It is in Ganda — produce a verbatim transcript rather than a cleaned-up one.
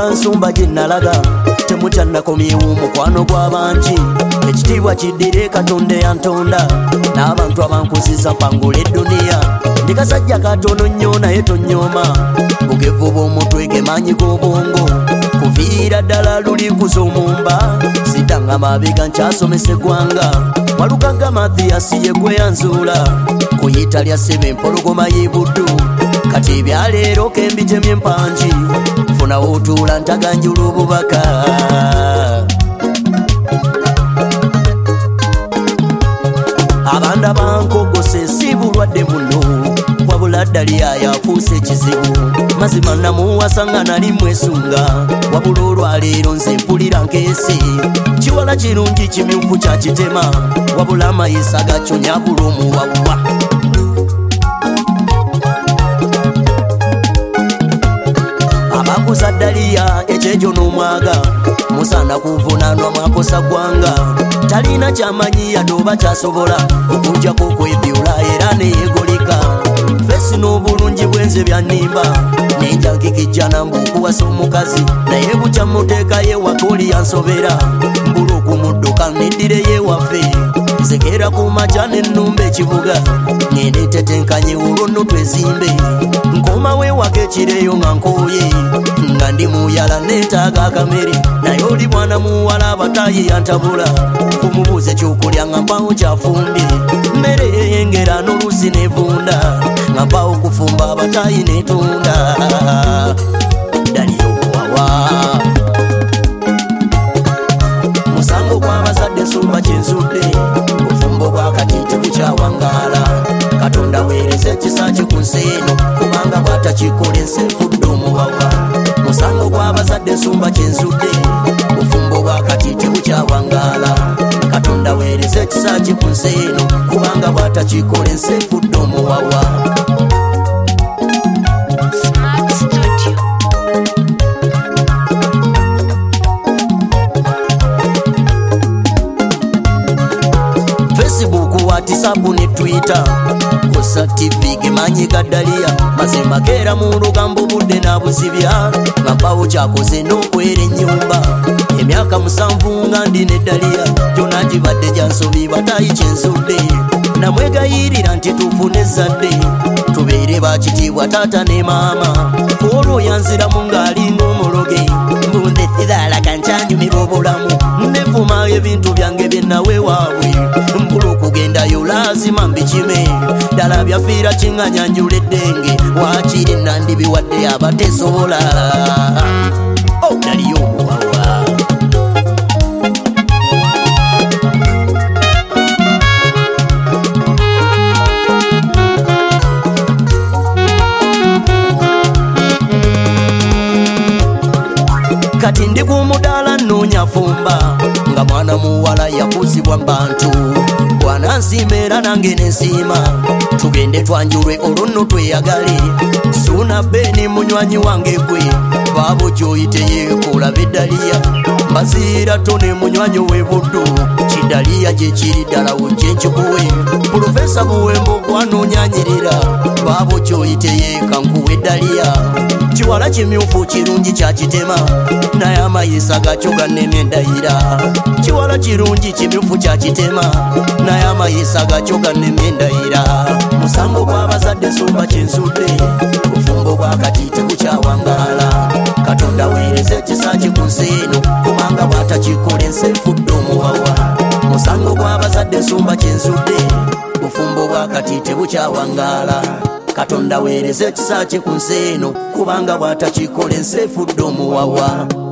Nsonga nsumba jinnalaga temukyannakomyewo mukwano gw'abangi ekitiibwa kiddire Katonda yantonda n'abantu abankuziza mpangula edduniya ndi kasajja katono nnyo naye tonyooma bugevu bw'omutwe gemaanyi g'obwongo kuviira ddala luli kuzomumba sitanga mabega nkyasomesa eggwanga Walukaga Mathiyasi ye gwe yanzuula kuyita lya ssebe empologoma y'e Buddu kati ebyaleero kembitemye empangi funa wotuula ntaganjula obubaka Abanda bankogose si bulwadde muno wabula Daliya yafuuse ekizibu mazima namuwasa nga nali mwesunga wabula olwaleero nze mpulira nkeese kiwala kirungi kimyufu kya kitema wabula amayisa gakyo nyabula omuwawa abakuza Daliya ekyejo n'omwaga musaana kuvunaanwa mwakosa gwanga talina kyamanyi yadde oba kyasobola okujjako okwebyula era neyeegoleka fesi n'obulungi bwenze byannimba nenja nkikijjana mbukuwasa omukazi naye bukya muteeka yewaka oli yansobera mbula okumudduka neddire yewaffe nzekera ku makya nennumba ekibuga ngende tetenkanye olwo nno twezimbe nkoma wewaka ekireeyo nga nkooye nga ndi muyala neetaaga akamere naye oli mwana muwala abatayi yantabula kumubuuza ekyokulya nga mpawo kyafumbye mmere yeyengera n'oluusi nevunda nga mpawo kufumba abatayi netunda Daliya omuwawa musango gw'abazadde nsumba kyenzudde bufumbo bwakati tebukyawangaala Katonda weereza ekisa kye ku nsi eno kubanga bw'atakikola ensi efudde omuwawa musango gw'abazadde nsumba kyenzudde bufumbo bwakati tebukyawangaala Katonda weereza ekisa kye ku nsi eno kubanga bw'atakikola ensi efudde omuwawa Facebook, WhatsApp ne Twitter kosa T V gemanyi ga Daliya mazima keera mu lugambo budde n'abuzibya nga mpawo kyakoze n'okwera ennyumba emyaka musanvu nga ndi ne Daliya gyonna gibadde gyansobi batayi kyenzudde namwegayirira nti tufune ezzadde tubeere bakitiibwa taata ne maama olwo yanziramu ng'alinga omuloge mbunde thidalaga nkyanyumirwa obulamu nevuma ebintu byange byennaweewaabwe mbula okugendayo laazima mbikime ddala byafiira kiŋŋanyanjula eddenge waakiri nandibiwadde abatesobola oh, Daliya omuwawa kati ndi ku mudaala nnoonya fumba nga mwana muwala yakuzibwa mbantu bwanansiima era nange nensiima tugende twanjulwe olwo nno tweyagale suuna beni munywanyi wange gwe baabo gyoyite yeekolabe Daliya mbaziira tone munywanyi we Buddu kidaliya gye kiri ddala wujje nkikuwe Pulofesa Buwembo gwanoonyanyirira baabo gyoyite yeeka nkuwe Daliya kiwala kimyufu kirungi kya kitema naye amayisa gakyo gannemye endayira kiwala kirungi kimyufu kya kitema naye amayisa gakyo gannemye endayira musango gw'abazadde nsumba kyenzudde bufumbo bwakati tebukyawangaala Katonda weereza ekisa kye ku nsi eno kubanga bw'atakikola ensi efudde omuwawa musango gw'abazadde nsumba kyenzudde bufumbo bwakati tebukyawangaala Katonda weereza ekisa kye ku nsi eno kubanga bw'atakikola ensi efudde omuwawa